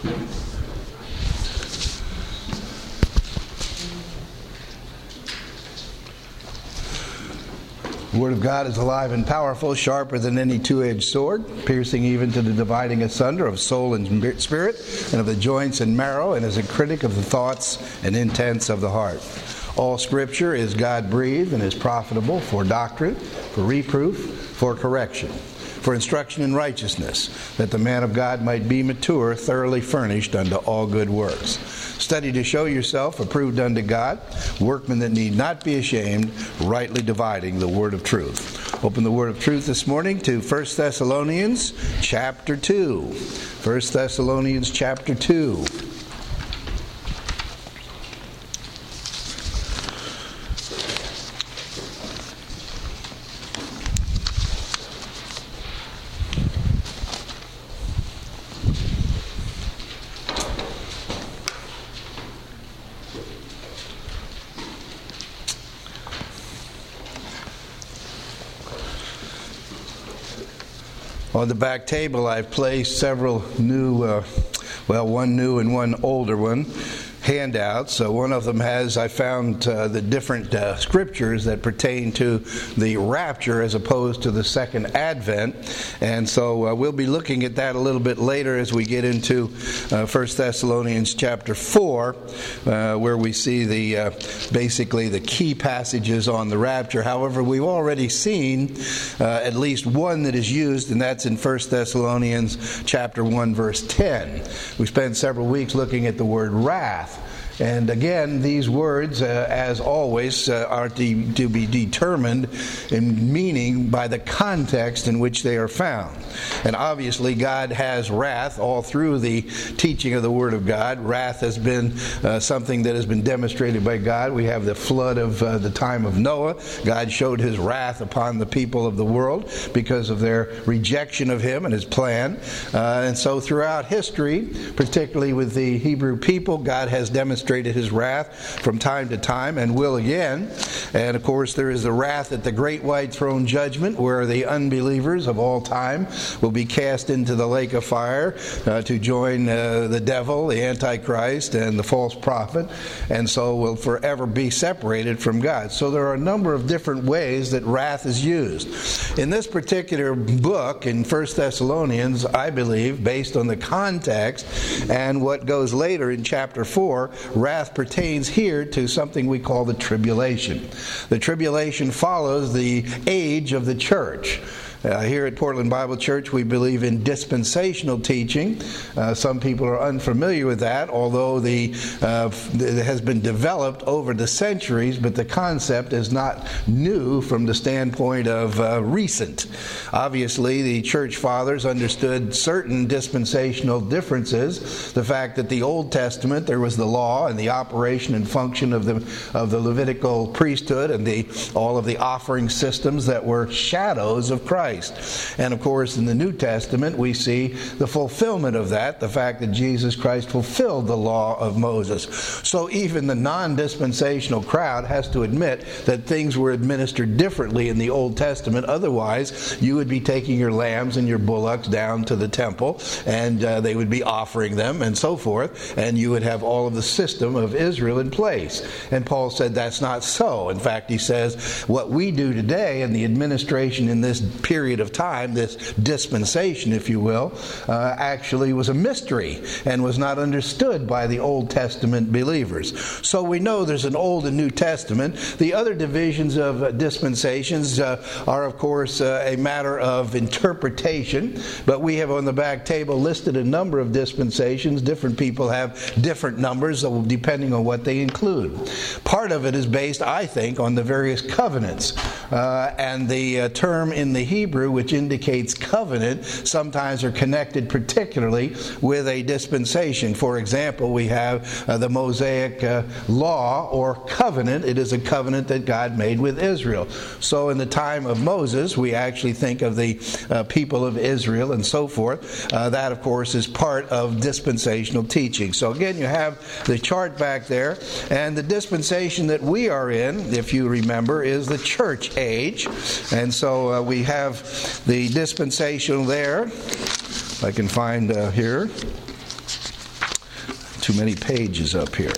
The Word of God is alive and powerful, sharper than any two-edged sword, piercing even to the dividing asunder of soul and spirit, and of the joints and marrow, and is a critic of the thoughts and intents of the heart. All Scripture is God-breathed and is profitable for doctrine, for reproof, for correction, for instruction in righteousness, that the man of God might be mature, thoroughly furnished unto all good works. Study to show yourself approved unto God, workmen that need not be ashamed, rightly dividing the word of truth. Open the word of truth this morning to 1 Thessalonians chapter 2. 1 Thessalonians chapter 2. On the back table, I've placed several new, one new and one older one, handouts. One of them has, I found the different scriptures that pertain to the rapture as opposed to the second advent. And so we'll be looking at that a little bit later as we get into 1 Thessalonians chapter 4, where we see basically the key passages on the rapture. However, we've already seen at least one that is used, and that's in 1 Thessalonians chapter 1, verse 10. We spent several weeks looking at the word wrath. And again, these words, as always, are to be determined in meaning by the context in which they are found. And obviously, God has wrath all through the teaching of the Word of God. Wrath has been something that has been demonstrated by God. We have the flood of the time of Noah. God showed His wrath upon the people of the world because of their rejection of Him and His plan. And so throughout history, particularly with the Hebrew people, God has demonstrated His wrath from time to time and will again. And of course there is the wrath at the great white throne judgment, where the unbelievers of all time will be cast into the lake of fire to join the devil, the Antichrist, and the false prophet, and so will forever be separated from God. So there are a number of different ways that wrath is used. In this particular book, in 1 Thessalonians, I believe, based on the context and what goes later in chapter 4, wrath pertains here to something we call the tribulation. The tribulation follows the age of the church. Here at Portland Bible Church, we believe in dispensational teaching. Some people are unfamiliar with that, although it has been developed over the centuries, but the concept is not new from the standpoint of recent. Obviously, the church fathers understood certain dispensational differences. The fact that the Old Testament, there was the law and the operation and function of the Levitical priesthood and all of the offering systems that were shadows of Christ. And of course, in the New Testament, we see the fulfillment of that, the fact that Jesus Christ fulfilled the law of Moses. So even the non-dispensational crowd has to admit that things were administered differently in the Old Testament. Otherwise, you would be taking your lambs and your bullocks down to the temple, and they would be offering them and so forth, and you would have all of the system of Israel in place. And Paul said that's not so. In fact, he says what we do today in the administration in this period of time, this dispensation, if you will, actually was a mystery and was not understood by the Old Testament believers. So we know there's an Old and New Testament. The other divisions of dispensations are, of course, a matter of interpretation, but we have on the back table listed a number of dispensations. Different people have different numbers depending on what they include. Part of it is based, I think, on the various covenants, and the term in the Hebrew, which indicates covenant, sometimes are connected particularly with a dispensation. For example, we have the Mosaic law or covenant. It is a covenant that God made with Israel. So in the time of Moses, we actually think of the people of Israel and so forth. That, of course, is part of dispensational teaching. So again, you have the chart back there, and the dispensation that we are in, if you remember, is the church age. And so we have the dispensation there. I can find here. Too many pages up here.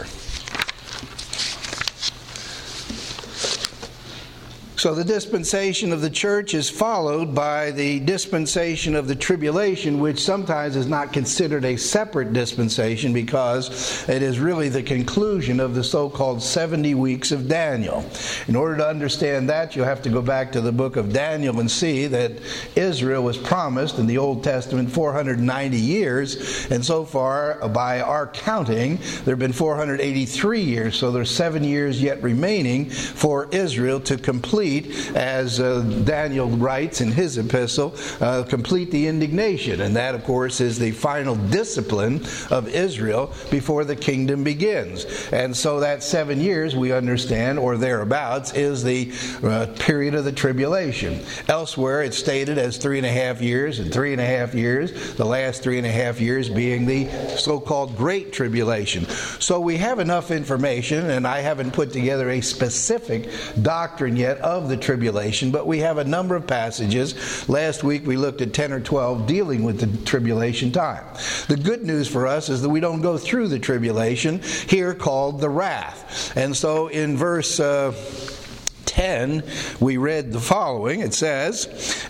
So the dispensation of the church is followed by the dispensation of the tribulation, which sometimes is not considered a separate dispensation because it is really the conclusion of the so-called 70 weeks of Daniel. In order to understand that, you have to go back to the book of Daniel and see that Israel was promised in the Old Testament 490 years, and so far, by our counting, there have been 483 years, so there's 7 years yet remaining for Israel to complete, as Daniel writes in his epistle, complete the indignation. And that, of course, is the final discipline of Israel before the kingdom begins. And so that 7 years, we understand, or thereabouts, is the period of the tribulation. Elsewhere, it's stated as 3.5 years and 3.5 years, the last 3.5 years being the so-called Great Tribulation. So we have enough information, and I haven't put together a specific doctrine yet of the tribulation, but we have a number of passages. Last week we looked at 10 or 12 dealing with the tribulation time. The good news for us is that we don't go through the tribulation, here called the wrath. And so in verse 10, we read the following. It says,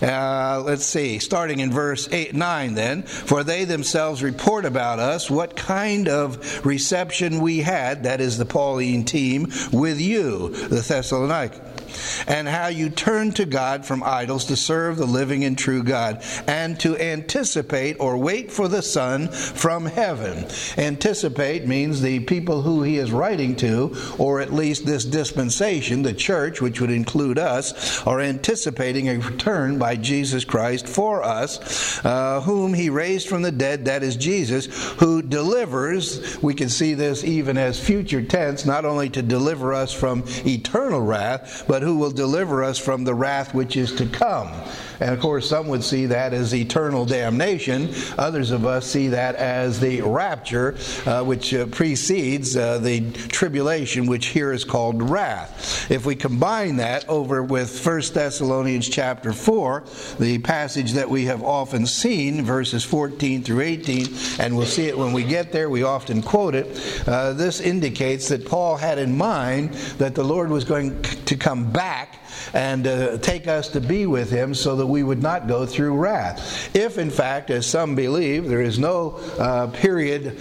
starting in verse 9 then, "For they themselves report about us what kind of reception we had," that is the Pauline team, "with you," the Thessalonians, "and how you turned to God from idols to serve the living and true God, and to anticipate or wait for the Son from heaven." Anticipate means the people who he is writing to, or at least this dispensation, the church, which would include us, are anticipating a return by Jesus Christ for us, whom he raised from the dead, that is Jesus, who delivers, we can see this even as future tense, not only to deliver us from eternal wrath, but who will deliver us from the wrath which is to come. And of course, some would see that as eternal damnation. Others of us see that as the rapture, which precedes the tribulation, which here is called wrath. If we combine that over with 1 Thessalonians chapter 4, the passage that we have often seen, verses 14 through 18, and we'll see it when we get there, we often quote it, this indicates that Paul had in mind that the Lord was going to come back and take us to be with him so that we would not go through wrath. If, in fact, as some believe, there is no period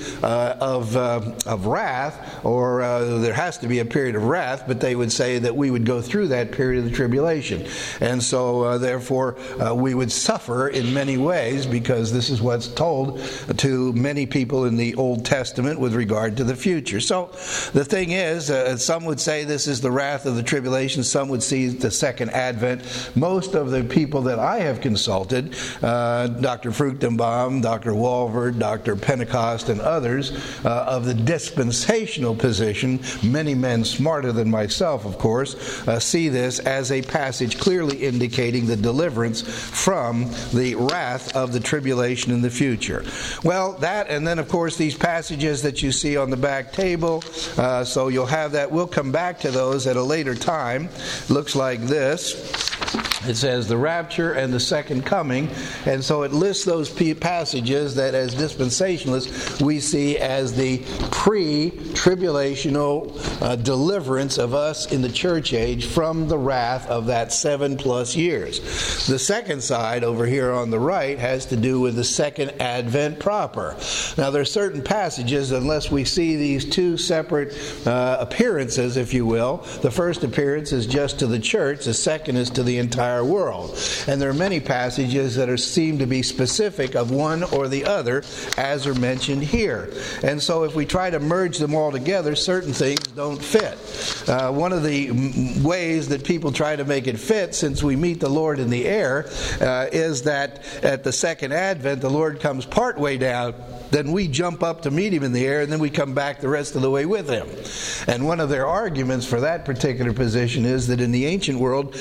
of wrath, or there has to be a period of wrath, but they would say that we would go through that period of the tribulation. And so, therefore, we would suffer in many ways, because this is what's told to many people in the Old Testament with regard to the future. So, the thing is, some would say this is the wrath of the tribulation, some would see the second advent. Most of the people that I have consulted, Dr. Fruchtenbaum, Dr. Walvoord, Dr. Pentecost, and others of the dispensational position, many men smarter than myself, of course, see this as a passage clearly indicating the deliverance from the wrath of the tribulation in the future. Well, that, and then of course these passages that you see on the back table, so you'll have that. We'll come back to those at a later time. Looks like this. It says the rapture and the second coming, and so it lists those passages that as dispensationalists we see as the pre-tribulational deliverance of us in the church age from the wrath of that 7+ years. The second side over here on the right has to do with the second advent proper. Now there are certain passages, unless we see these two separate appearances, if you will. The first appearance is just to the church, the second is to the entire world. And there are many passages that seem to be specific of one or the other, as are mentioned here. And so if we try to merge them all together, certain things don't fit. One of the ways that people try to make it fit, since we meet the Lord in the air, is that at the second advent, the Lord comes part way down, then we jump up to meet him in the air, and then we come back the rest of the way with him. And one of their arguments for that particular position is that in the ancient world, when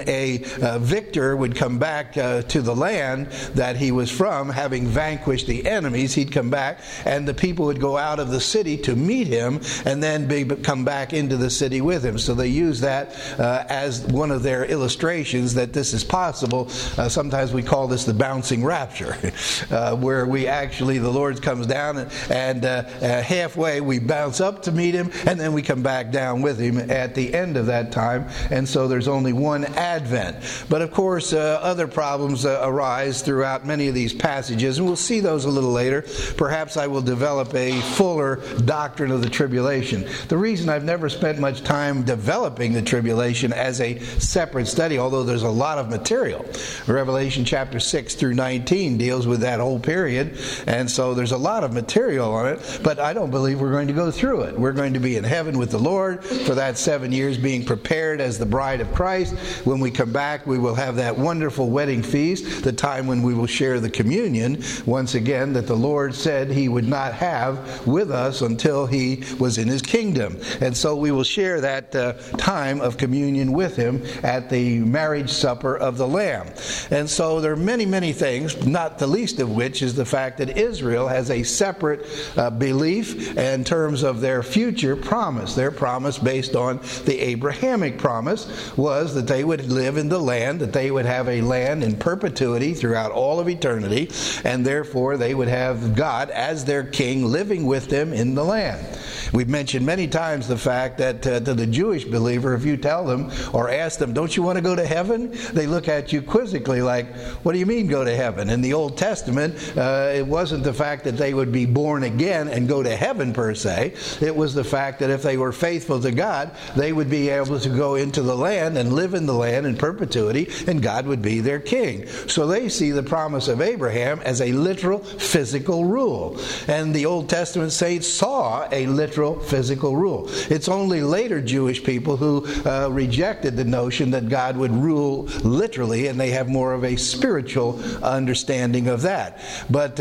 a victor would come back to the land that he was from, having vanquished the enemies, he'd come back, and the people would go out of the city to meet him, and then come back into the city with him. So they use that as one of their illustrations that this is possible. Sometimes we call this the bouncing rapture, where the Lord comes down and halfway we bounce up to meet him, and then we come back down with him at the end of that time. And so there's only one advent. But of course, other problems arise throughout many of these passages, and we'll see those a little later. Perhaps I will develop a fuller doctrine of the tribulation. The reason I've never spent much time developing the tribulation as a separate study, although there's a lot of material. Revelation chapter 6 through 19 deals with that whole period, and so there's a lot of material on it, but I don't believe we're going to go through it. We're going to be in heaven with the Lord for that 7 years, being prepared as the bride of Christ. When we come back, we will have that wonderful wedding feast, the time when we will share the communion, once again, that the Lord said he would not have with us until he was in his kingdom. And so we will share that time of communion with him at the marriage supper of the Lamb. And so there are many, many things, not the least of which is the fact that Israel has a separate belief in terms of their future promise. Their promise, based on the Abrahamic promise, was that they would live in the land, that they would have a land in perpetuity throughout all of eternity, and therefore they would have God as their king living with them in the land. We've mentioned many times the fact that to the Jewish believer, if you tell them or ask them, don't you want to go to heaven? They look at you quizzically like, what do you mean go to heaven? In the Old Testament, it wasn't the fact that they would be born again and go to heaven per se. It was the fact that if they were faithful to God, they would be able to go into the land and live in the land in perpetuity, and God would be their king. So they see the promise of Abraham as a literal physical rule. And the Old Testament saints saw a literal physical rule. It's only later Jewish people who rejected the notion that God would rule literally, and they have more of a spiritual understanding of that. But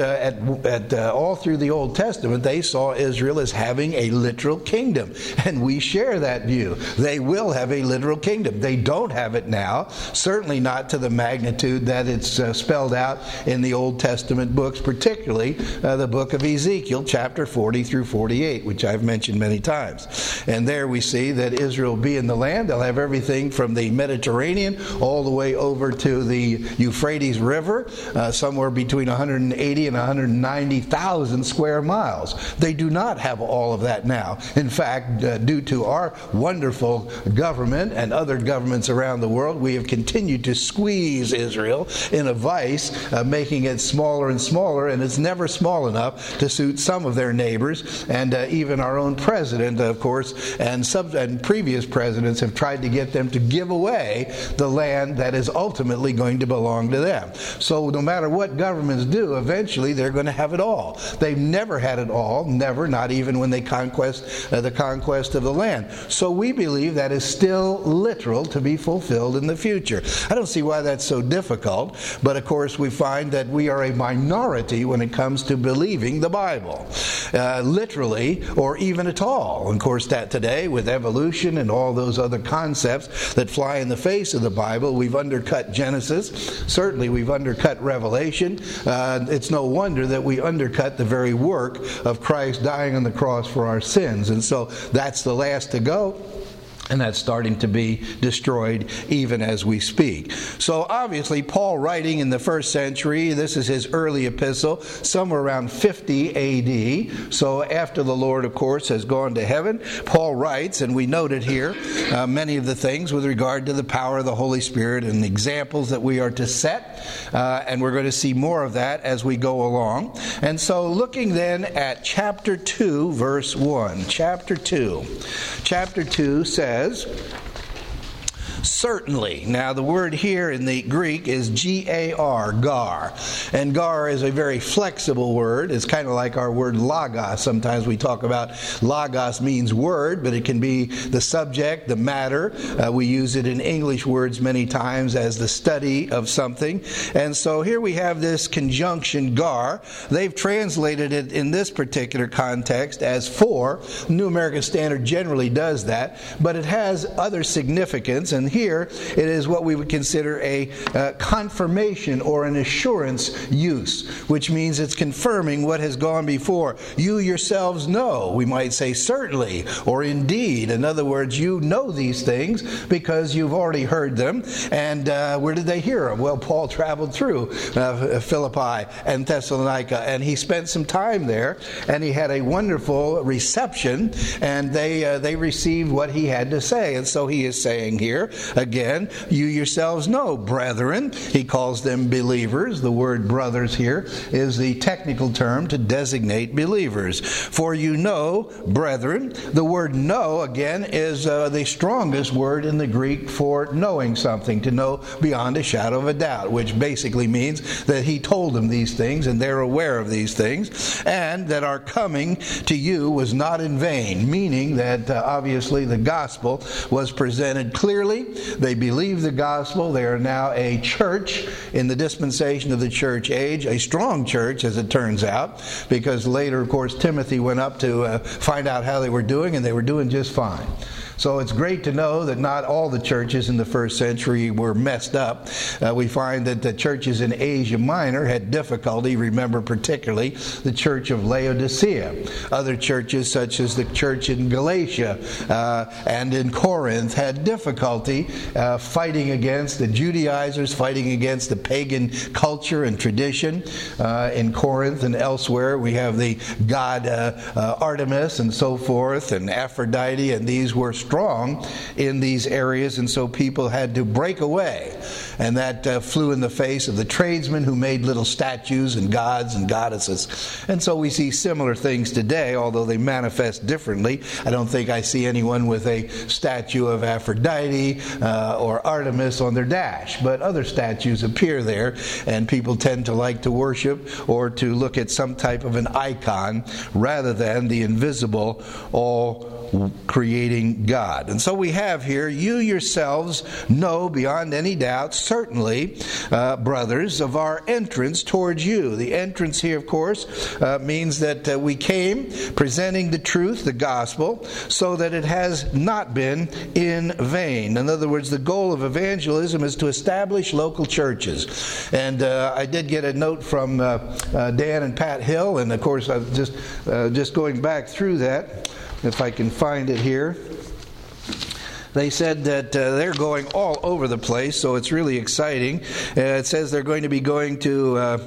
all through the Old Testament, they saw Israel as having a literal kingdom, and we share that view. They will have a literal kingdom. They don't have it now, certainly not to the magnitude that it's spelled out in the Old Testament books, particularly the book of Ezekiel, chapter 40 through 48, which I've mentioned many times. And there we see that Israel will be in the land. They'll have everything from the Mediterranean all the way over to the Euphrates River, somewhere between 180 and 190,000 square miles. They do not have all of that now. In fact, due to our wonderful government and other governments around the world, we have continued to squeeze Israel in a vice, making it smaller and smaller, and it's never small enough to suit some of their neighbors. And even our own president, of course, and previous presidents have tried to get them to give away the land that is ultimately going to belong to them. So no matter what governments do, eventually they're going to have it all. They've never had it all, never, not even when they conquest the conquest of the land. So we believe that is still literal to be fulfilled in the future. I don't see why that's so difficult, but of course we find that we are a minority when it comes to believing the Bible, literally or even at all. Of course, that today with evolution and all those other concepts that fly in the face of the Bible, we've undercut Genesis. Certainly we've undercut Revelation. It's no wonder that we undercut the very work of Christ dying on the cross for our sins. And so that's the last to go. And that's starting to be destroyed even as we speak. So obviously, Paul writing in the first century, this is his early epistle, somewhere around 50 A.D. So after the Lord, of course, has gone to heaven, Paul writes, and we noted here many of the things with regard to the power of the Holy Spirit and the examples that we are to set. And we're going to see more of that as we go along. And so looking then at chapter 2, verse 1. Chapter 2 says, certainly. Now the word here in the Greek is G-A-R, gar. And gar is a very flexible word. It's kind of like our word logos. Sometimes we talk about logos means word, but it can be the subject, the matter. We use it in English words many times as the study of something. And so here we have this conjunction gar. They've translated it in this particular context as for. New American Standard generally does that, but it has other significance, and here, it is what we would consider a confirmation or an assurance use, which means it's confirming what has gone before. You yourselves know, we might say certainly, or indeed. In other words, you know these things because you've already heard them. And where did they hear them? Well, Paul traveled through Philippi and Thessalonica, and he spent some time there, and he had a wonderful reception, and they received what he had to say. And so he is saying here, again, you yourselves know, brethren. He calls them believers. The word brothers here is the technical term to designate believers. For you know, brethren. The word know, again, is the strongest word in the Greek for knowing something, to know beyond a shadow of a doubt, which basically means that he told them these things and they're aware of these things, and that our coming to you was not in vain, meaning that obviously the gospel was presented clearly. They believe the gospel. They are now a church in the dispensation of the church age, a strong church as it turns out, because later, of course, Timothy went up to find out how they were doing, and they were doing just fine. So it's great to know that not all the churches in the first century were messed up. We find that the churches in Asia Minor had difficulty. Remember particularly the church of Laodicea. Other churches such as the church in Galatia and in Corinth had difficulty fighting against the Judaizers, fighting against the pagan culture and tradition. In Corinth and elsewhere we have the god Artemis and so forth, and Aphrodite, and these were strong in these areas, and so people had to break away, and that flew in the face of the tradesmen who made little statues and gods and goddesses. And so we see similar things today, although they manifest differently. I don't think I see anyone with a statue of Aphrodite or Artemis on their dash, but other statues appear there, and people tend to like to worship or to look at some type of an icon rather than the invisible, all creating God. And so we have here, you yourselves know beyond any doubt, certainly, brothers, of our entrance towards you. The entrance here, of course, means that we came presenting the truth, the gospel, so that it has not been in vain. In other words, the goal of evangelism is to establish local churches. And I did get a note from Dan and Pat Hill, and of course, I was just going back through that, if I can find it here. They said that they're going all over the place, so it's really exciting. It says they're going to be going to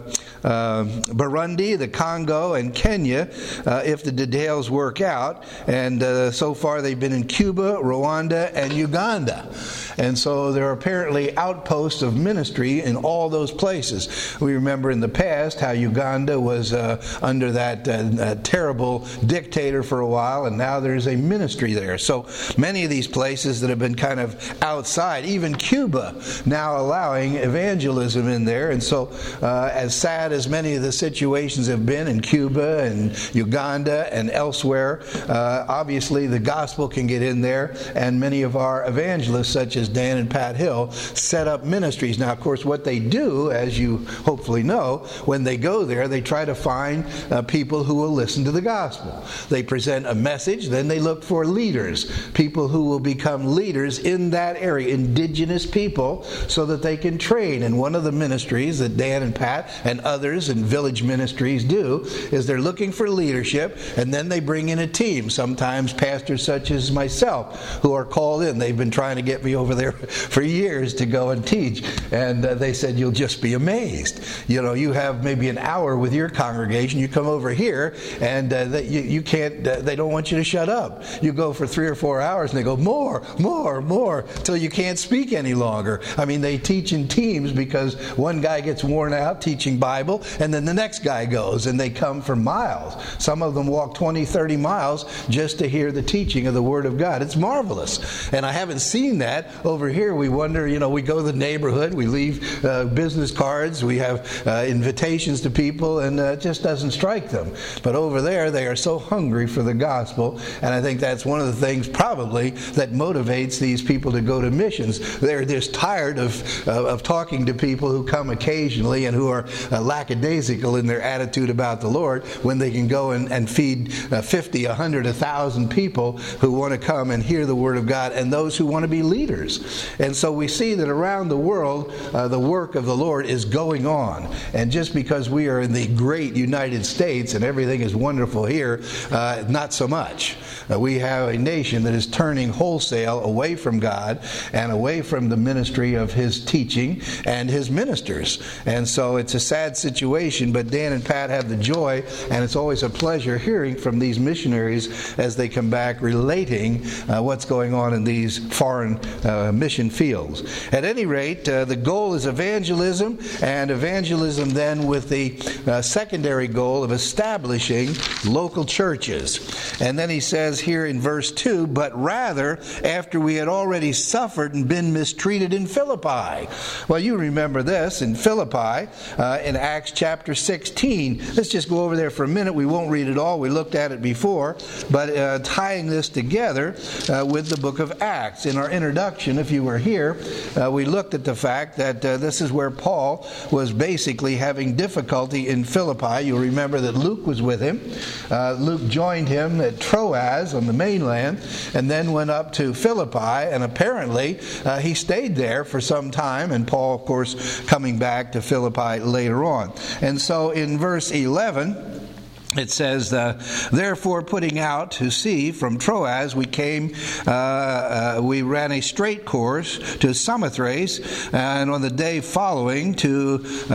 Burundi, the Congo, and Kenya, if the details work out. And so far they've been in Cuba, Rwanda, and Uganda. And so there are apparently outposts of ministry in all those places. We remember in the past how Uganda was under that terrible dictator for a while, and now there's a ministry there. So many of these places that have been kind of outside, even Cuba now allowing evangelism in there. And so as sad as many of the situations have been in Cuba and Uganda and elsewhere, obviously the gospel can get in there, and many of our evangelists such as Dan and Pat Hill set up ministries. Now, of course, what they do, as you hopefully know, when they go there, they try to find people who will listen to the gospel. They present a message, then they look for leaders, people who will become leaders in that area, indigenous people, so that they can train. And one of the ministries that Dan and Pat and others in village ministries do is they're looking for leadership, and then they bring in a team, sometimes pastors such as myself, who are called in. They've been trying to get me over there for years to go and teach, and they said, you'll just be amazed. You know, you have maybe an hour with your congregation, you come over here, and you can't, they don't want you to shut up. You go for 3 or 4 hours, and they go, more, till you can't speak any longer. I mean, they teach in teams because one guy gets worn out teaching Bible, and then the next guy goes, and they come for miles. Some of them walk 20, 30 miles just to hear the teaching of the Word of God. It's marvelous. And I haven't seen that over here. We wonder, we go to the neighborhood, we leave business cards, we have invitations to people, and it just doesn't strike them. But over there, they are so hungry for the gospel, and I think that's one of the things probably that motivates these people to go to missions. They're just tired of talking to people who come occasionally and who are lackadaisical in their attitude about the Lord when they can go and feed 50, 100, 1,000 people who want to come and hear the Word of God, and those who want to be leaders. And so we see that around the world, the work of the Lord is going on. And just because we are in the great United States and everything is wonderful here, not so much. We have a nation that is turning wholesale away from God and away from the ministry of His teaching and His ministers. And so it's a sad situation, but Dan and Pat have the joy, and it's always a pleasure hearing from these missionaries as they come back relating what's going on in these foreign mission fields. At any rate, the goal is evangelism, and evangelism then with the secondary goal of establishing local churches. And then he says here in verse 2, but rather after we had already suffered and been mistreated in Philippi. Well, you remember this in Philippi in Acts chapter 16. Let's just go over there for a minute. We won't read it all. We looked at it before, but tying this together with the book of Acts. In our introduction, if you were here, we looked at the fact that this is where Paul was basically having difficulty in Philippi. You'll remember that Luke was with him. Luke joined him at Troas on the mainland and then went up to Philippi, and apparently he stayed there for some time, and Paul, of course, coming back to Philippi later on. And so in verse 11, it says, therefore putting out to sea from Troas, we ran a straight course to Samothrace, and on the day following to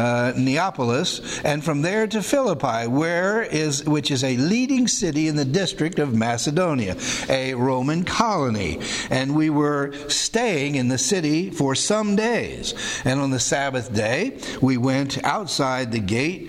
Neapolis, and from there to Philippi, which is a leading city in the district of Macedonia, a Roman colony. And we were staying in the city for some days. And on the Sabbath day, we went outside the gate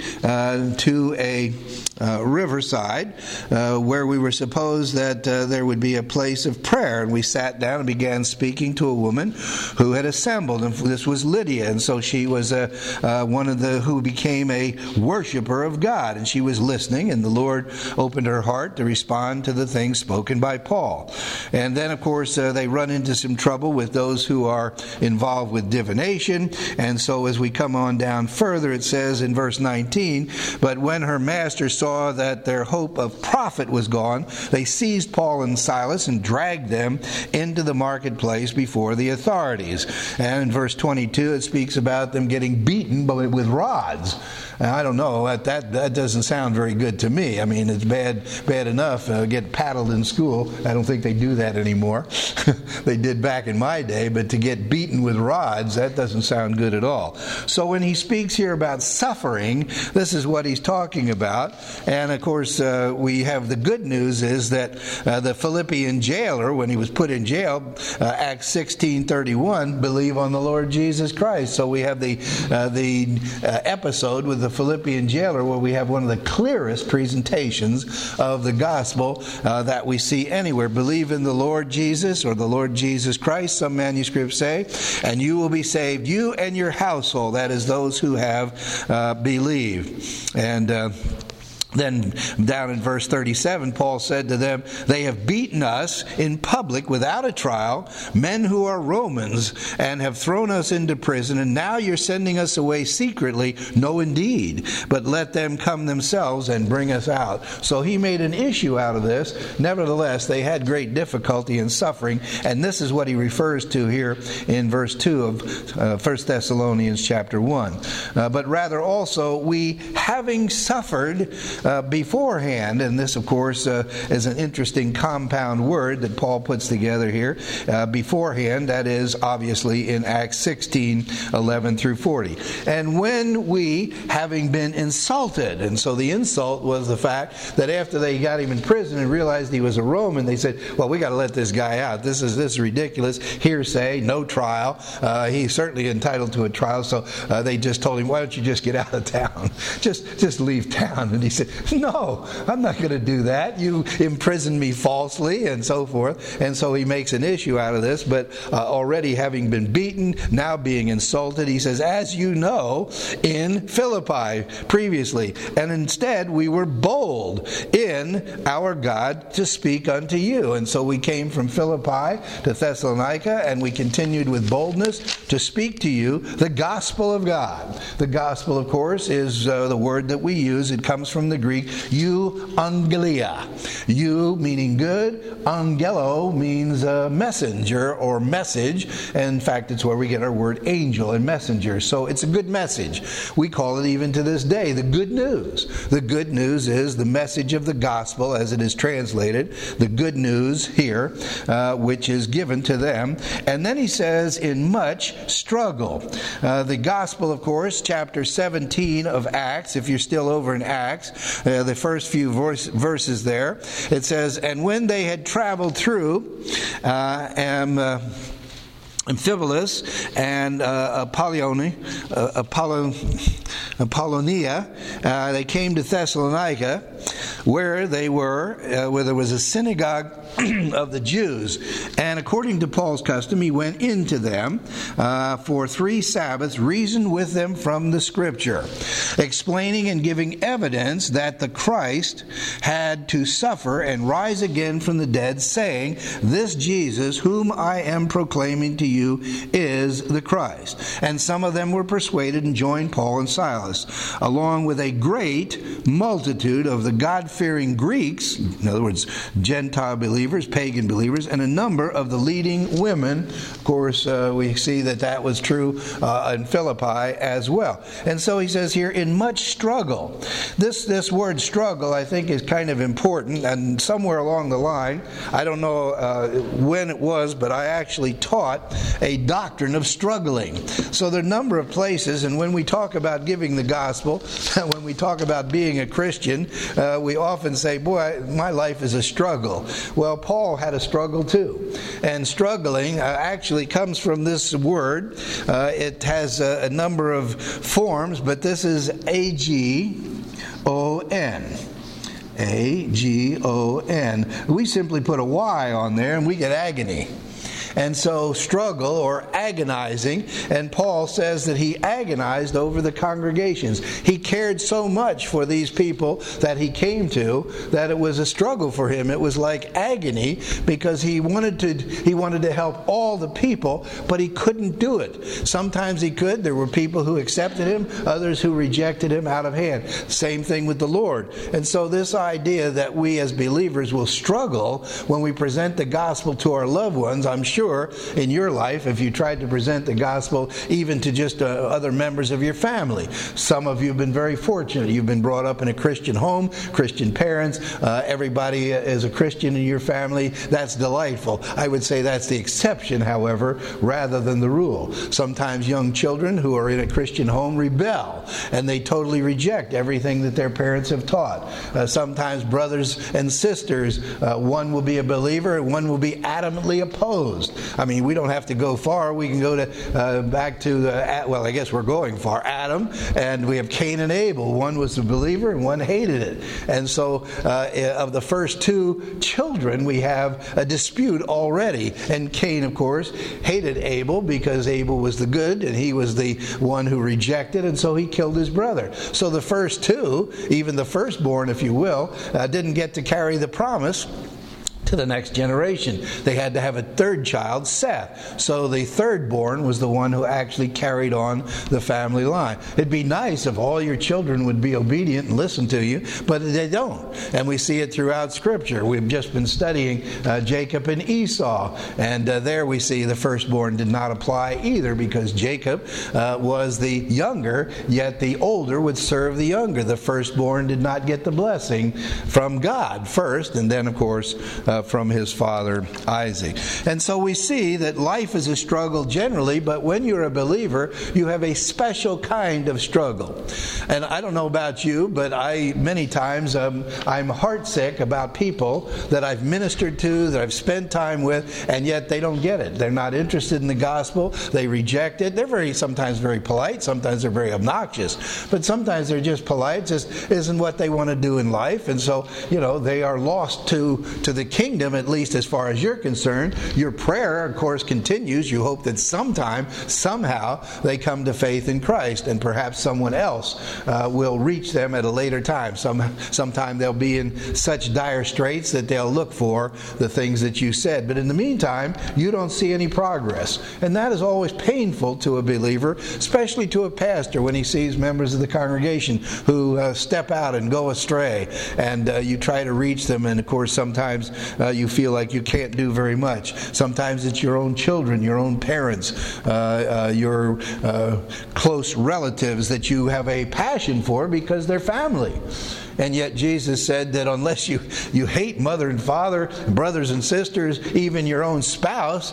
to a riverside where we were supposed that there would be a place of prayer, and we sat down and began speaking to a woman who had assembled, and this was Lydia, and so she was one of the who became a worshiper of God, and she was listening, and the Lord opened her heart to respond to the things spoken by Paul. And then of course they run into some trouble with those who are involved with divination, and so as we come on down further, it says in verse 19, but when her master saw that their hope of profit was gone, they seized Paul and Silas and dragged them into the marketplace before the authorities. And in verse 22, it speaks about them getting beaten with rods. And I don't know, that doesn't sound very good to me. I mean, it's bad enough get paddled in school. I don't think they do that anymore. They did back in my day, but to get beaten with rods, that doesn't sound good at all. So when he speaks here about suffering, this is what he's talking about. And of course, we have the good news is that the Philippian jailer, when he was put in jail, Acts 16:31, believe on the Lord Jesus Christ. So we have the episode with the Philippian jailer where we have one of the clearest presentations of the gospel that we see anywhere. Believe in the Lord Jesus, or the Lord Jesus Christ, some manuscripts say, and you will be saved, you and your household. That is those who have believed. And then down in verse 37, Paul said to them, they have beaten us in public without a trial, men who are Romans, and have thrown us into prison, and now you're sending us away secretly. No, indeed, but let them come themselves and bring us out. So he made an issue out of this. Nevertheless, they had great difficulty and suffering, and this is what he refers to here in verse 2 of 1 Thessalonians chapter 1. But rather also, we having suffered beforehand, and this of course is an interesting compound word that Paul puts together here, beforehand, that is obviously in Acts 16:11 through 40. And when we, having been insulted, and so the insult was the fact that after they got him in prison and realized he was a Roman, they said, well, we got to let this guy out. This is ridiculous. Hearsay, no trial. He's certainly entitled to a trial, so they just told him, why don't you just get out of town? Just leave town. And he said, No, I'm not going to do that. You imprisoned me falsely and so forth. And so he makes an issue out of this. But already having been beaten, now being insulted, he says, as you know, in Philippi previously. And instead we were bold in our God to speak unto you. And so we came from Philippi to Thessalonica, and we continued with boldness to speak to you the gospel of God. The gospel, of course, is the word that we use. It comes from the Greek euangelia. Eu meaning good, angelo means messenger or message. And in fact, it's where we get our word angel and messenger. So it's a good message. We call it even to this day the good news. The good news is the message of the gospel as it is translated. The good news here, which is given to them. And then he says, in much struggle. The gospel, of course, chapter 17 of Acts, if you're still over in Acts, the first few verses there, it says, and when they had traveled through Amphipolis and Apollonia, they came to Thessalonica, where there was a synagogue of the Jews. And according to Paul's custom, he went into them for 3 Sabbaths, reasoned with them from the Scripture, explaining and giving evidence that the Christ had to suffer and rise again from the dead, saying, this Jesus, whom I am proclaiming to you, is the Christ. And some of them were persuaded and joined Paul and Silas, along with a great multitude of the God-fearing Greeks, in other words, Gentile believers, pagan believers, and a number of the leading women. Of course, we see that was true in Philippi as well. And so he says here, in much struggle. This word struggle, I think, is kind of important. And somewhere along the line, I don't know when it was, but I actually taught a doctrine of struggling. So there are a number of places, and when we talk about giving the gospel, when we talk about being a Christian, we often say, boy, my life is a struggle. Well, Paul had a struggle too. And struggling actually comes from this word. It has a number of forms, but this is A-G-O-N. A-G-O-N. We simply put a Y on there and we get agony. And so struggle or agonizing, and Paul says that he agonized over the congregations. He cared so much for these people that he came to that it was a struggle for him. It was like agony because he wanted to help all the people, but he couldn't do it. Sometimes he could. There were people who accepted him, others who rejected him out of hand. Same thing with the Lord. And so this idea that we as believers will struggle when we present the gospel to our loved ones, I'm sure in your life, if you tried to present the gospel even to just other members of your family. Some of you have been very fortunate. You've been brought up in a Christian home, Christian parents. Everybody is a Christian in your family. That's delightful. I would say that's the exception, however, rather than the rule. Sometimes young children who are in a Christian home rebel, and they totally reject everything that their parents have taught. Sometimes brothers and sisters, one will be a believer and one will be adamantly opposed. I mean, we don't have to go far. We can go to back to I guess we're going far. Adam, and we have Cain and Abel. One was a believer and one hated it. And so of the first 2 children, we have a dispute already. And Cain, of course, hated Abel because Abel was the good and he was the one who rejected, and so he killed his brother. So the first 2, even the firstborn, if you will, didn't get to carry the promise to the next generation. They had to have a 3rd child, Seth. So the 3rd born was the one who actually carried on the family line. It'd be nice if all your children would be obedient and listen to you, but they don't. And we see it throughout Scripture. We've just been studying Jacob and Esau, and there we see the firstborn did not apply either, because Jacob was the younger, yet the older would serve the younger. The firstborn did not get the blessing from God first, and then, of course, from his father Isaac. And so we see that life is a struggle generally, but when you're a believer, you have a special kind of struggle. And I don't know about you, but many times I'm heartsick about people that I've ministered to, that I've spent time with, and yet they don't get it. They're not interested in the gospel. They reject it. They're sometimes very polite. Sometimes they're very obnoxious. But sometimes they're just polite. Just isn't what they want to do in life. And so, they are lost to the kingdom, at least as far as you're concerned. Your prayer, of course, continues. You hope that somehow, they come to faith in Christ, and perhaps someone else will reach them at a later time. Sometime they'll be in such dire straits that they'll look for the things that you said. But in the meantime, you don't see any progress. And that is always painful to a believer, especially to a pastor when he sees members of the congregation who step out and go astray, and you try to reach them, and of course sometimes you feel like you can't do very much. Sometimes it's your own children, your own parents, your close relatives that you have a passion for because they're family. And yet Jesus said that unless you hate mother and father, brothers and sisters, even your own spouse,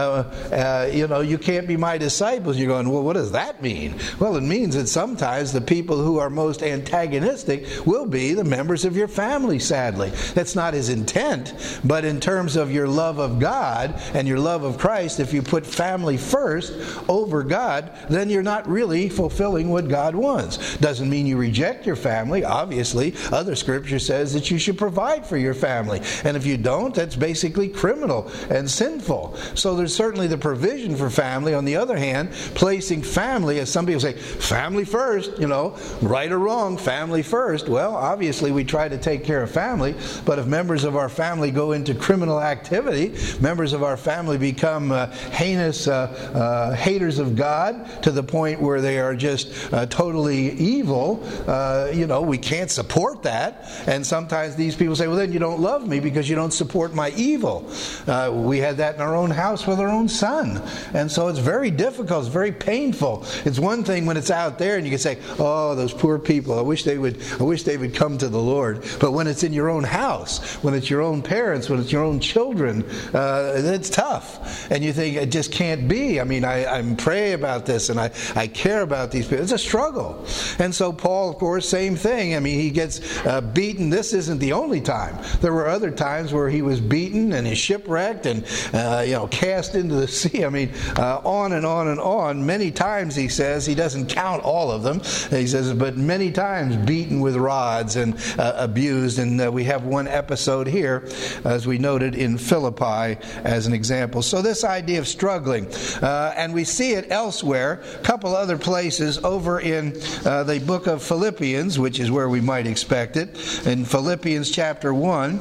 you can't be my disciples. You're going, well, what does that mean? Well, it means that sometimes the people who are most antagonistic will be the members of your family, sadly. That's not his intent, but in terms of your love of God and your love of Christ, if you put family first over God, then you're not really fulfilling what God wants. Doesn't mean you reject your family, obviously. Other scripture says that you should provide for your family. And if you don't, that's basically criminal and sinful. So there's certainly the provision for family. On the other hand, placing family, as some people say, family first, right or wrong, family first. Well, obviously we try to take care of family, but if members of our family go into criminal activity, members of our family become heinous haters of God to the point where they are just totally evil, we can't support that. And sometimes these people say, well, then you don't love me because you don't support my evil. We had that in our own house with our own son. And so it's very difficult. It's very painful. It's one thing when it's out there and you can say, oh, those poor people, I wish they would come to the Lord. But when it's in your own house, when it's your own parents, when it's your own children, it's tough. And you think, it just can't be. I mean, I'm praying about this and I care about these people. It's a struggle. And so Paul, of course, same thing. I mean, he gets beaten. This isn't the only time. There were other times where he was beaten and he's shipwrecked and cast into the sea. I mean, on and on and on. Many times, he says, he doesn't count all of them. He says, but many times beaten with rods and abused. And we have one episode here, as we noted in Philippi, as an example. So this idea of struggling, and we see it elsewhere, a couple other places over in the book of Philippians, which is where we might expect it. In Philippians chapter 1,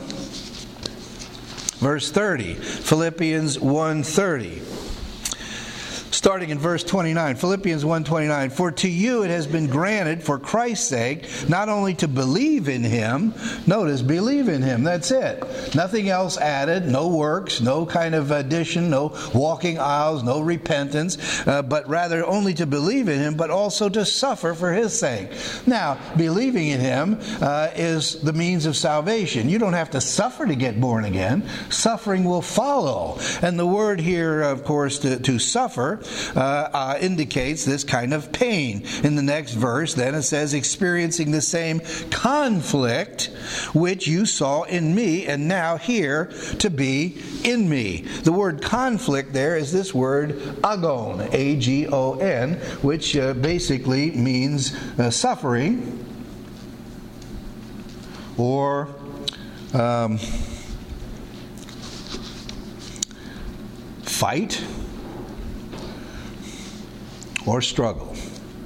verse 30. Philippians 1:30. Starting in verse 29, Philippians 1:29, for to you it has been granted for Christ's sake not only to believe in Him, notice, believe in Him, that's it. Nothing else added, no works, no kind of addition, no walking aisles, no repentance, but rather only to believe in Him, but also to suffer for His sake. Now, believing in Him is the means of salvation. You don't have to suffer to get born again. Suffering will follow. And the word here, of course, to suffer, indicates this kind of pain. In the next verse, then, it says, experiencing the same conflict which you saw in me, and now here to be in me. The word conflict there is this word agon, A-G-O-N, which basically means suffering or fight or struggle.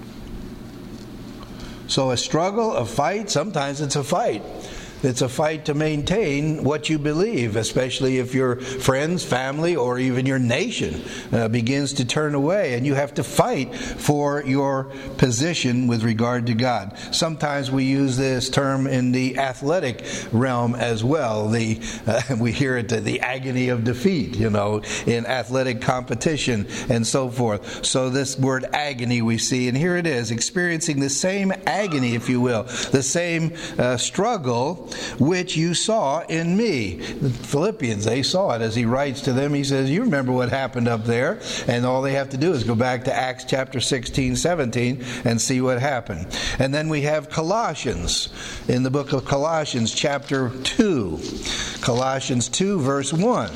So a struggle, a fight, sometimes it's a fight. It's a fight to maintain what you believe, especially if your friends, family, or even your nation begins to turn away, and you have to fight for your position with regard to God. Sometimes we use this term in the athletic realm as well. We hear it, the agony of defeat, in athletic competition and so forth. So this word agony we see, and here it is, experiencing the same agony, if you will, the same struggle which you saw in me. The Philippians, they saw it. As he writes to them, he says, you remember what happened up there, and all they have to do is go back to Acts chapter 16, 17, and see what happened. And then we have Colossians, in the book of Colossians chapter 2. Colossians 2, verse 1.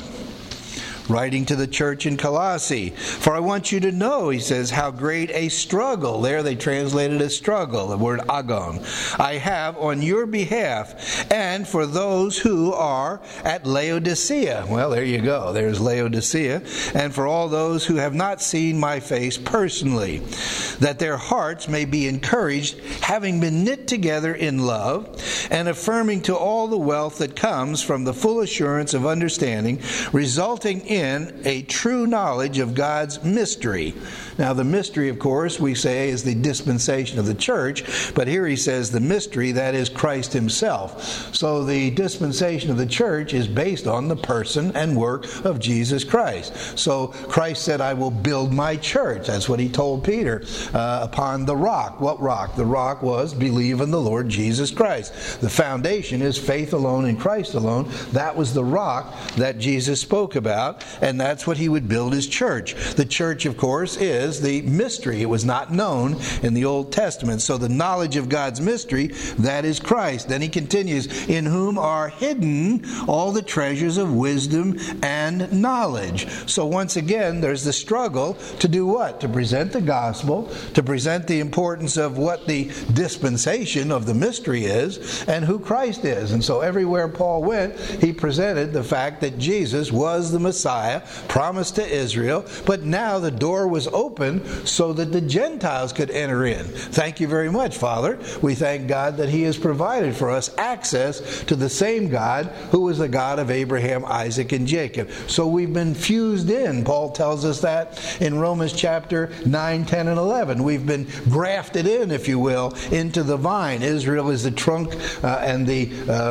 Writing to the church in Colossae, for I want you to know, he says, how great a struggle, there they translated as struggle, the word agon, I have on your behalf, and for those who are at Laodicea. Well, there you go, there's Laodicea. And for all those who have not seen my face personally, that their hearts may be encouraged, having been knit together in love, and affirming to all the wealth that comes from the full assurance of understanding, resulting in a true knowledge of God's mystery. Now, the mystery, of course, we say is the dispensation of the church, but here he says the mystery, that is Christ himself. So the dispensation of the church is based on the person and work of Jesus Christ. So Christ said, I will build my church. That's what he told Peter, upon the rock. What rock? The rock was believe in the Lord Jesus Christ. The foundation is faith alone in Christ alone. That was the rock that Jesus spoke about, and that's what he would build his church. The church, of course, is the mystery. It was not known in the Old Testament. So the knowledge of God's mystery, that is Christ. Then he continues, in whom are hidden all the treasures of wisdom and knowledge. So once again, there's the struggle to do what? To present the gospel, to present the importance of what the dispensation of the mystery is and who Christ is. And so everywhere Paul went, he presented the fact that Jesus was the Messiah, promised to Israel, but now the door was open so that the Gentiles could enter in. Thank you very much, Father. We thank God that he has provided for us access to the same God who was the God of Abraham, Isaac, and Jacob. So we've been fused in. Paul tells us that in Romans chapter 9, 10, and 11. We've been grafted in, if you will, into the vine. Israel is the trunk and the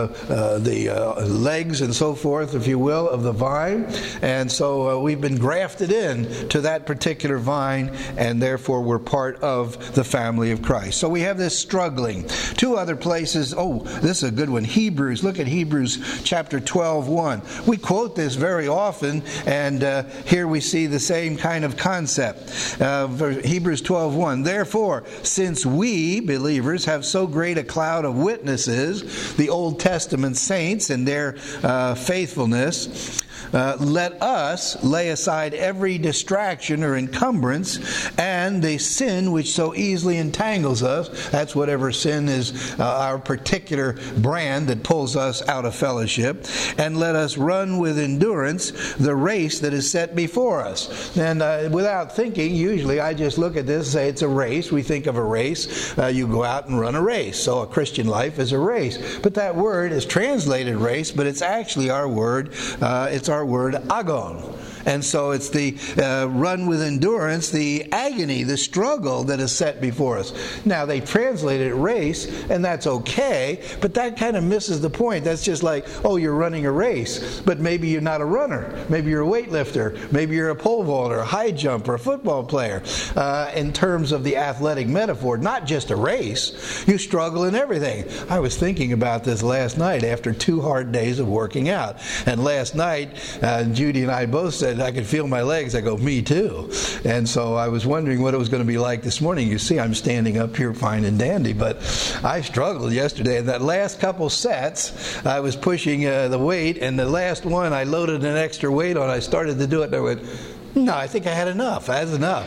legs and so forth, if you will, of the vine. And so we've been grafted in to that particular vine, and therefore we're part of the family of Christ. So we have this struggling. Two other places. Oh, this is a good one. Hebrews. Look at Hebrews chapter 12:1. We quote this very often, and here we see the same kind of concept. Hebrews 12:1. Therefore, since we, believers, have so great a cloud of witnesses, the Old Testament saints and their faithfulness, let us lay aside every distraction or encumbrance and the sin which so easily entangles us. That's whatever sin is, our particular brand that pulls us out of fellowship. And let us run with endurance the race that is set before us. And without thinking, usually I just look at this and say it's a race. We think of a race. You go out and run a race. So a Christian life is a race. But that word is translated race, but it's actually our word. It's our word agon. And so it's the run with endurance, the agony, the struggle that is set before us. Now, they translated it race, and that's okay, but that kind of misses the point. That's just like, oh, you're running a race, but maybe you're not a runner. Maybe you're a weightlifter. Maybe you're a pole vaulter, a high jumper, a football player. In terms of the athletic metaphor, not just a race. You struggle in everything. I was thinking about this last night after 2 hard days of working out. And last night, Judy and I both said, I could feel my legs. I go, me too. And so I was wondering what it was going to be like this morning. You see, I'm standing up here fine and dandy, but I struggled yesterday. In that last couple sets, I was pushing the weight, and the last one, I loaded an extra weight on. I started to do it, and I went, no, I think I had enough. That's enough.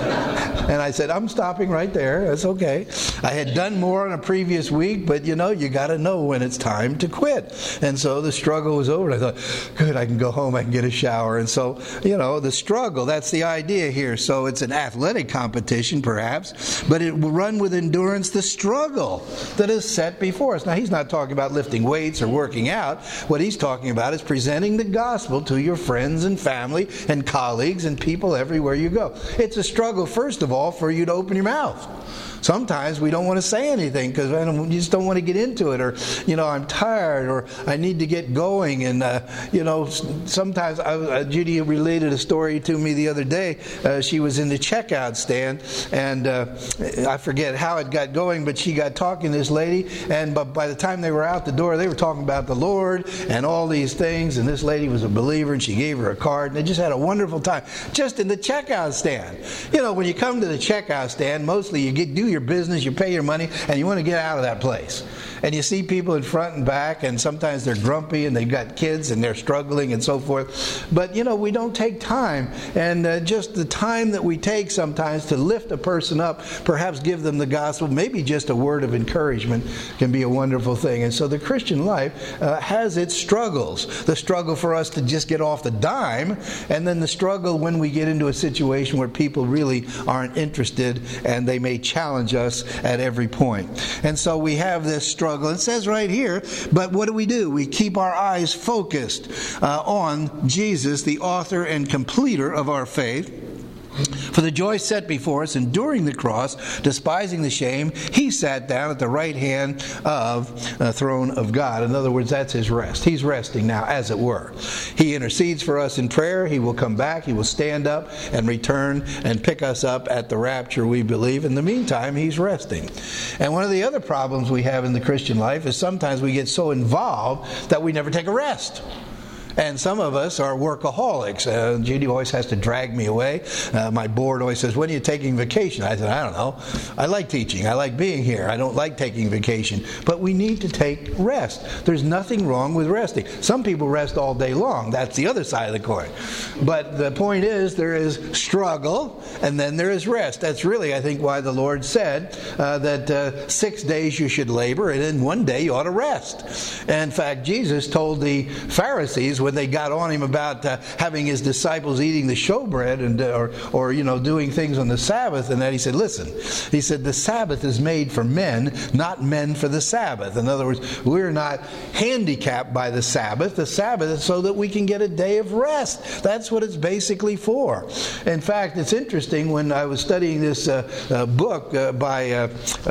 And I said, I'm stopping right there. That's okay. I had done more on a previous week, but you got to know when it's time to quit. And so the struggle was over. I thought, good, I can go home, I can get a shower. And so, the struggle, that's the idea here. So it's an athletic competition, perhaps, but it will run with endurance the struggle that is set before us. Now, he's not talking about lifting weights or working out. What he's talking about is presenting the gospel to your friends and family and colleagues and people everywhere you go. It's a struggle, first of all, for you to open your mouth. Sometimes we don't want to say anything because we just don't want to get into it, or I'm tired, or I need to get going. And sometimes Judy related a story to me the other day. She was in the checkout stand, and I forget how it got going, but she got talking to this lady, and by the time they were out the door, they were talking about the Lord and all these things. And this lady was a believer, and she gave her a card, and they just had a wonderful time just in the checkout stand. When you come to the checkout stand, mostly you do your business, you pay your money, and you want to get out of that place. And you see people in front and back, and sometimes they're grumpy, and they've got kids, and they're struggling, and so forth. But, we don't take time. And just the time that we take sometimes to lift a person up, perhaps give them the gospel, maybe just a word of encouragement can be a wonderful thing. And so the Christian life has its struggles. The struggle for us to just get off the dime, and then the struggle when we get into a situation where people really aren't interested, and they may challenge us at every point. And so we have this struggle. It says right here, but what do? We keep our eyes focused on Jesus, the author and completer of our faith. For the joy set before us, enduring the cross, despising the shame, he sat down at the right hand of the throne of God. In other words, that's his rest. He's resting now, as it were. He intercedes for us in prayer. He will come back. He will stand up and return and pick us up at the rapture, we believe. In the meantime, he's resting. And one of the other problems we have in the Christian life is sometimes we get so involved that we never take a rest. And some of us are workaholics. Judy always has to drag me away. My board always says, when are you taking vacation? I said, I don't know. I like teaching. I like being here. I don't like taking vacation. But we need to take rest. There's nothing wrong with resting. Some people rest all day long. That's the other side of the coin. But the point is, there is struggle, and then there is rest. That's really, I think, why the Lord said that 6 days you should labor, and then one day you ought to rest. And in fact, Jesus told the Pharisees, when they got on him about having his disciples eating the showbread and or doing things on the Sabbath, and that he said, listen, he said, the Sabbath is made for men, not men for the Sabbath. In other words, we're not handicapped by the Sabbath. The Sabbath is so that we can get a day of rest. That's what it's basically for. In fact, it's interesting, when I was studying this book by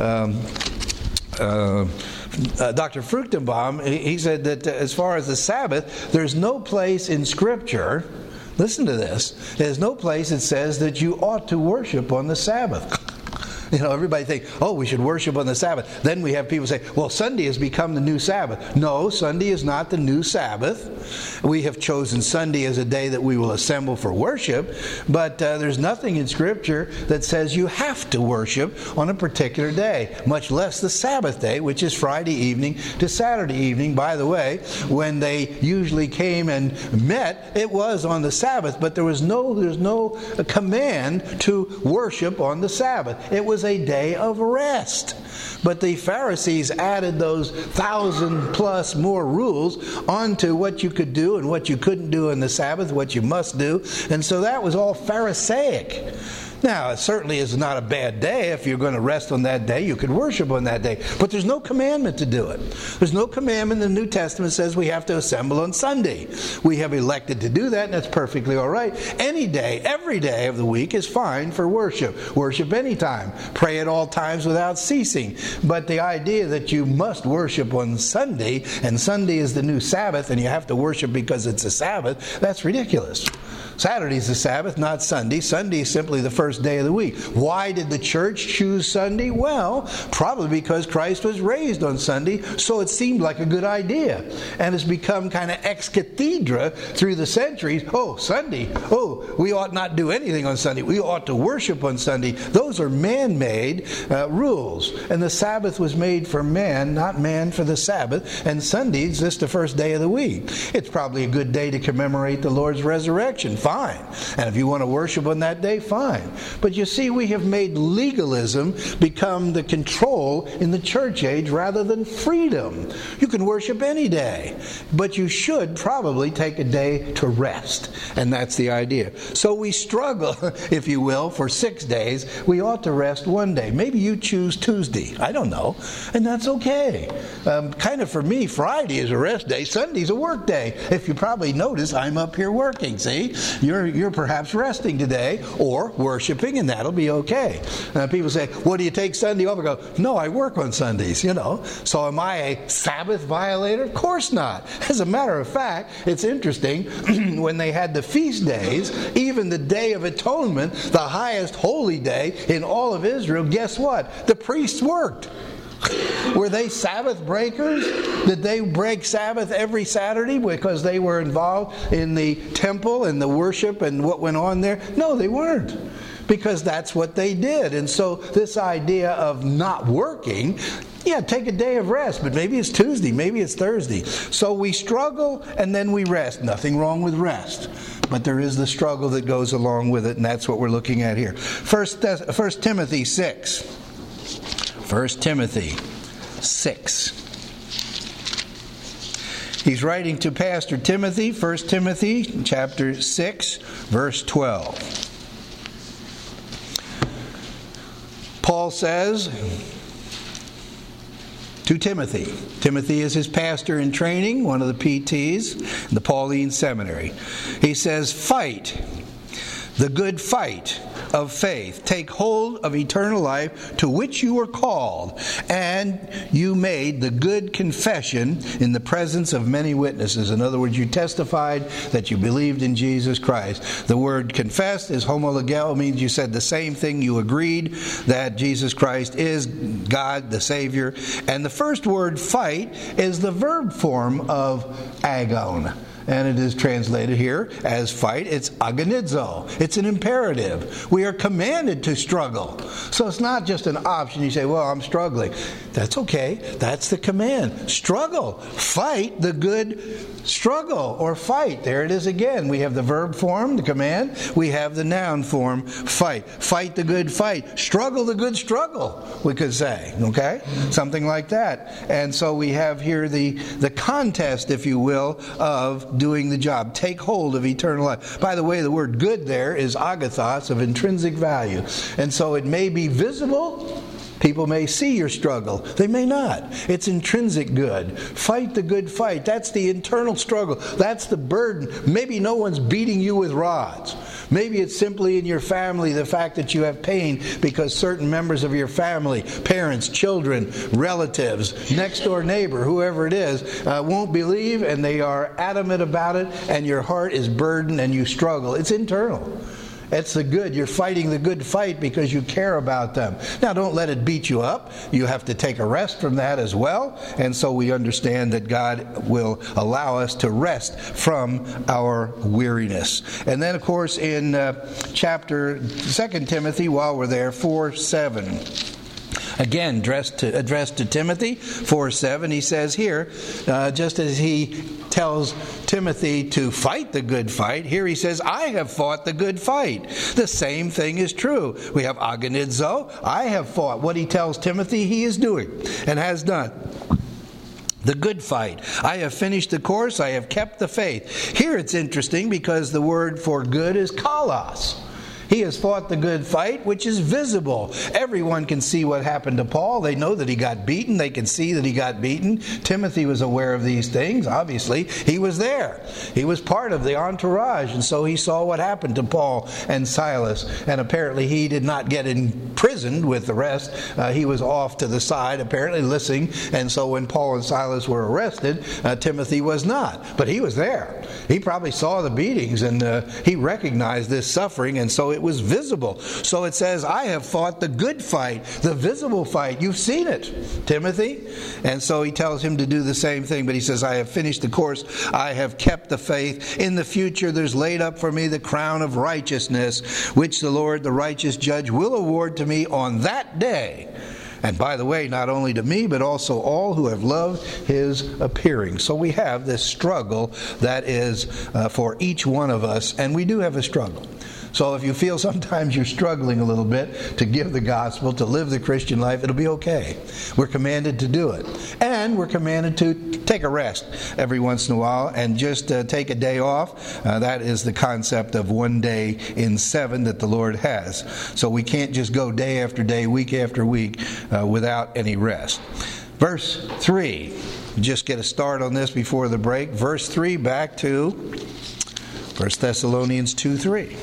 Dr. Fruchtenbaum, he said that as far as the Sabbath, there's no place in Scripture, listen to this, there's no place that says that you ought to worship on the Sabbath. Everybody thinks, we should worship on the Sabbath. Then we have people say, well, Sunday has become the new Sabbath. No, Sunday is not the new Sabbath. We have chosen Sunday as a day that we will assemble for worship, but there's nothing in Scripture that says you have to worship on a particular day, much less the Sabbath day, which is Friday evening to Saturday evening. By the way, when they usually came and met, it was on the Sabbath, but there's no command to worship on the Sabbath. It was a day of rest. But the Pharisees added those 1,000+ more rules onto what you could do and what you couldn't do on the Sabbath, what you must do. And so that was all Pharisaic. Now, it certainly is not a bad day. If you're going to rest on that day, you could worship on that day. But there's no commandment to do it. There's no commandment in the New Testament that says we have to assemble on Sunday. We have elected to do that, and that's perfectly all right. Any day, every day of the week is fine for worship. Worship anytime. Pray at all times without ceasing. But the idea that you must worship on Sunday, and Sunday is the new Sabbath, and you have to worship because it's a Sabbath, that's ridiculous. Saturday's the Sabbath, not Sunday. Sunday is simply the first day of the week. Why did the church choose Sunday? Well, probably because Christ was raised on Sunday, so it seemed like a good idea. And it's become kind of ex cathedra through the centuries. Oh, Sunday. Oh, we ought not do anything on Sunday. We ought to worship on Sunday. Those are man-made rules. And the Sabbath was made for man, not man for the Sabbath. And Sunday is just the first day of the week. It's probably a good day to commemorate the Lord's resurrection. Fine. And if you want to worship on that day, fine. But you see, we have made legalism become the control in the church age rather than freedom. You can worship any day, but you should probably take a day to rest. And that's the idea. So we struggle, if you will, for 6 days. We ought to rest one day. Maybe you choose Tuesday. I don't know. And that's okay. Kind of for me, Friday is a rest day. Sunday's a work day. If you probably notice, I'm up here working, see? You're perhaps resting today or worshiping, and that'll be okay. People say, well, do you take Sunday off? I go, no, I work on Sundays, So am I a Sabbath violator? Of course not. As a matter of fact, it's interesting, when they had the feast days, even the Day of Atonement, the highest holy day in all of Israel, guess what? The priests worked. Were they Sabbath breakers? Did they break Sabbath every Saturday because they were involved in the temple and the worship and what went on there? No, they weren't. Because that's what they did. And so this idea of not working, take a day of rest, but maybe it's Tuesday, maybe it's Thursday. So we struggle and then we rest. Nothing wrong with rest. But there is the struggle that goes along with it, and that's what we're looking at here. 1 Timothy 6. 1 Timothy 6. He's writing to Pastor Timothy, 1 Timothy chapter 6, verse 12. Paul says to Timothy, Timothy is his pastor in training, one of the PTs, the Pauline Seminary. He says, fight the good fight of faith. Take hold of eternal life to which you were called, and you made the good confession in the presence of many witnesses. In other words, you testified that you believed in Jesus Christ. The word confessed is homologeo, means you said the same thing. You agreed that Jesus Christ is God, the Savior. And the first word, fight, is the verb form of agon. And it is translated here as fight. It's agonizo. It's an imperative. We are commanded to struggle. So it's not just an option. You say, well, I'm struggling. That's okay. That's the command. Struggle. Fight the good struggle or fight. There it is again. We have the verb form, the command. We have the noun form, fight. Fight the good fight. Struggle the good struggle, we could say. Okay? Something like that. And so we have here the contest, if you will, of doing the job. Take hold of eternal life. By the way, the word good there is agathos, of intrinsic value. And so it may be visible. People may see your struggle. They may not. It's intrinsic good. Fight the good fight. That's the internal struggle. That's the burden. Maybe no one's beating you with rods. Maybe it's simply in your family the fact that you have pain because certain members of your family, parents, children, relatives, next door neighbor, whoever it is, won't believe, and they are adamant about it, and your heart is burdened and you struggle. It's internal. It's the good. You're fighting the good fight because you care about them. Now, don't let it beat you up. You have to take a rest from that as well. And so we understand that God will allow us to rest from our weariness. And then, of course, in chapter 2 Timothy, while we're there, 4:7. Again, addressed to Timothy, 4:7, he says here, just as he tells Timothy to fight the good fight, here he says, I have fought the good fight. The same thing is true. We have agonizo, I have fought. What he tells Timothy he is doing and has done. The good fight. I have finished the course, I have kept the faith. Here it's interesting because the word for good is kalos. He has fought the good fight, which is visible. Everyone can see what happened to Paul. They know that he got beaten. They can see that he got beaten. Timothy was aware of these things. Obviously, he was there. He was part of the entourage, and so he saw what happened to Paul and Silas. And apparently he did not get imprisoned with the rest. He was off to the side, apparently listening. And so when Paul and Silas were arrested, Timothy was not. But he was there. He probably saw the beatings, and he recognized this suffering, and so it was visible. So it says, I have fought the good fight, the visible fight. You've seen it, Timothy. And so he tells him to do the same thing, but he says, I have finished the course. I have kept the faith. In the future, there's laid up for me the crown of righteousness, which the Lord, the righteous judge, will award to me on that day. And by the way, not only to me, but also all who have loved his appearing. So we have this struggle that is for each one of us, and we do have a struggle. So if you feel sometimes you're struggling a little bit to give the gospel, to live the Christian life, it'll be okay. We're commanded to do it. And we're commanded to take a rest every once in a while and just take a day off. That is the concept of 1 day in 7 that the Lord has. So we can't just go day after day, week after week without any rest. Verse 3. Just get a start on this before the break. Verse 3, back to 1 Thessalonians 2:3.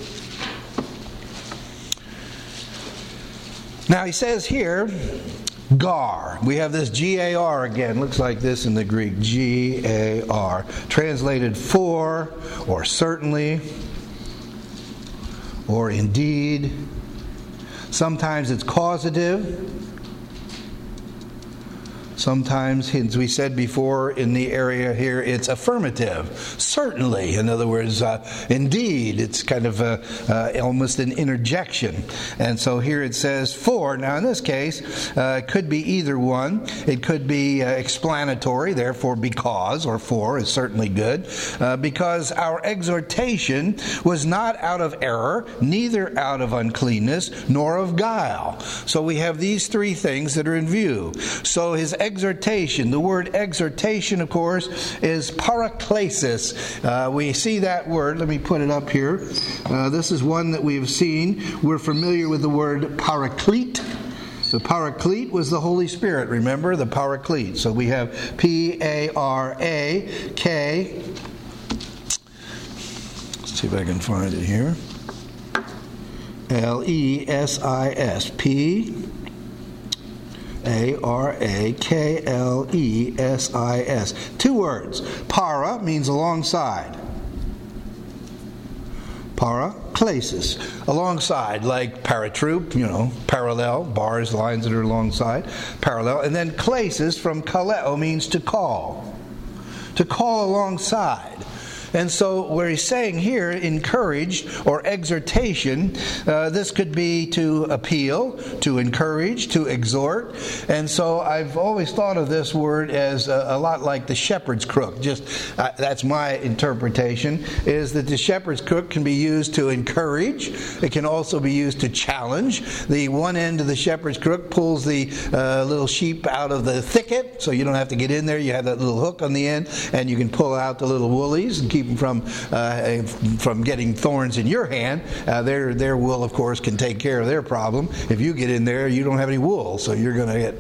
Now he says here, gar. We have this G-A-R again. Looks like this in the Greek. G-A-R. Translated for, or certainly, or indeed. Sometimes it's causative. Sometimes, as we said before in the area here, it's affirmative. Certainly. In other words, indeed. It's kind of almost an interjection. And so here it says for. Now in this case, it could be either one. It could be explanatory, therefore because, or for is certainly good. Because our exhortation was not out of error, neither out of uncleanness, nor of guile. So we have these three things that are in view. So his exhortation. The word exhortation, of course, is paraklesis. We see that word. Let me put it up here. This is one that we've seen. We're familiar with the word paraclete. The paraclete was the Holy Spirit. Remember? The paraclete. So we have P-A-R-A-K. Let's see if I can find it here. L-E-S-I-S. P-A-R-A-K-L-E-S-I-S. Two words. Para means alongside. Paraklesis. Alongside, like paratroop, parallel, bars, lines that are alongside, parallel. And then klesis from kaleo means to call. To call alongside. And so what he's saying here, encouraged or exhortation, this could be to appeal, to encourage, to exhort. And so I've always thought of this word as a lot like the shepherd's crook. Just that's my interpretation, is that the shepherd's crook can be used to encourage. It can also be used to challenge. The one end of the shepherd's crook pulls the little sheep out of the thicket, so you don't have to get in there. You have that little hook on the end, and you can pull out the little woolies and keep them from getting thorns in your hand. Their wool, of course, can take care of their problem. If you get in there, you don't have any wool, so you're going to get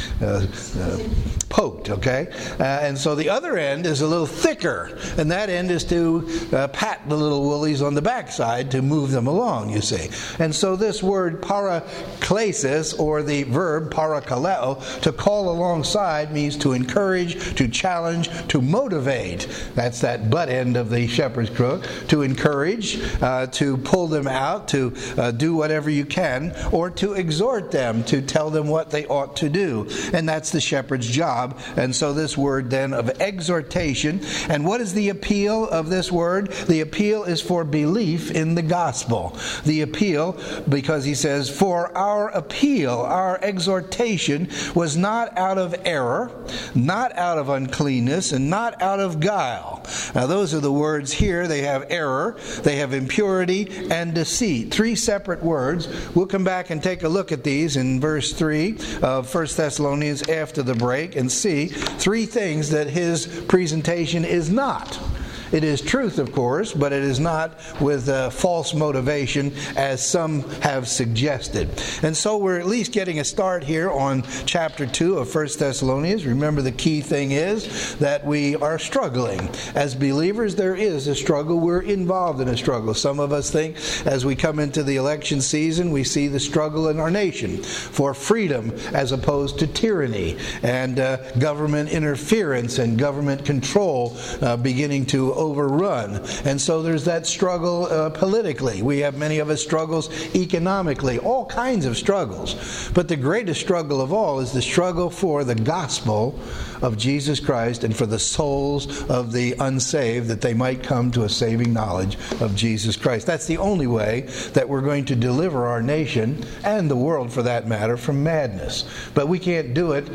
poked, okay? And so the other end is a little thicker, and that end is to pat the little woolies on the backside to move them along, you see. And so this word paraklesis, or the verb parakaleo, to call alongside, means to encourage, to challenge, to motivate. That's that butt end of the shepherd's crook. To encourage, to pull them out, to do whatever you can, or to exhort them, to tell them what they ought to do. And that's the shepherd's job. And so this word then of exhortation. And what is the appeal of this word? The appeal is for belief in the gospel. The appeal, because he says, for our appeal, our exhortation was not out of error, not out of uncleanness, and not out of guile. Now those are the words here. They have error, they have impurity, and deceit. Three separate words. We'll come back and take a look at these in verse 3 of 1 Thessalonians after the break and see three things that his presentation is not. It is truth, of course, but it is not with false motivation, as some have suggested. And so we're at least getting a start here on chapter 2 of 1 Thessalonians. Remember, the key thing is that we are struggling. As believers, there is a struggle. We're involved in a struggle. Some of us think as we come into the election season, we see the struggle in our nation for freedom as opposed to tyranny, and government interference and government control beginning to overrun. And so there's that struggle politically. We have many of us struggles economically, all kinds of struggles. But the greatest struggle of all is the struggle for the gospel of Jesus Christ and for the souls of the unsaved, that they might come to a saving knowledge of Jesus Christ. That's the only way that we're going to deliver our nation, and the world for that matter, from madness. But we can't do it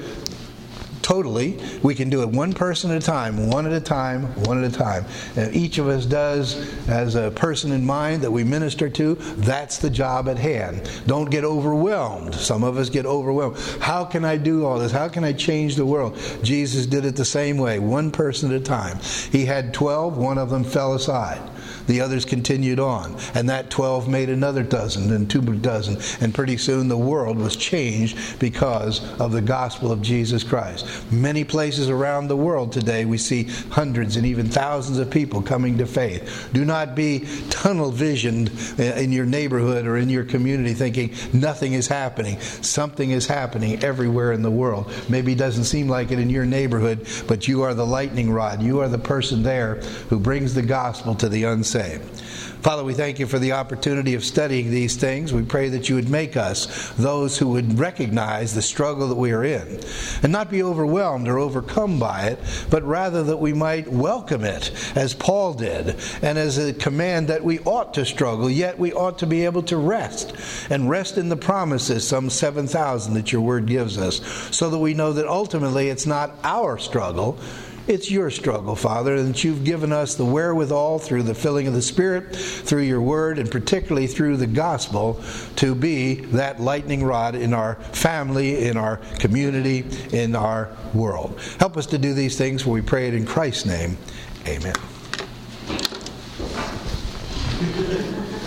totally. We can do it one person at a time, one at a time, one at a time. And each of us does, as a person in mind that we minister to, that's the job at hand. Don't get overwhelmed. Some of us get overwhelmed. How can I do all this? How can I change the world? Jesus did it the same way, one person at a time. He had 12, one of them fell aside. The others continued on, and that 12 made another dozen, and 2 dozen, and pretty soon the world was changed because of the gospel of Jesus Christ. Many places around the world today we see hundreds and even thousands of people coming to faith. Do not be tunnel visioned in your neighborhood or in your community thinking nothing is happening. Something is happening everywhere in the world. Maybe it doesn't seem like it in your neighborhood, but you are the lightning rod. You are the person there who brings the gospel to the unsaved. Father, we thank you for the opportunity of studying these things. We pray that you would make us those who would recognize the struggle that we are in and not be overwhelmed or overcome by it, but rather that we might welcome it as Paul did, and as a command that we ought to struggle, yet we ought to be able to rest and rest in the promises, some 7,000 that your word gives us, so that we know that ultimately it's not our struggle, it's your struggle, Father, and that you've given us the wherewithal through the filling of the Spirit, through your word, and particularly through the gospel, to be that lightning rod in our family, in our community, in our world. Help us to do these things, for we pray it in Christ's name. Amen.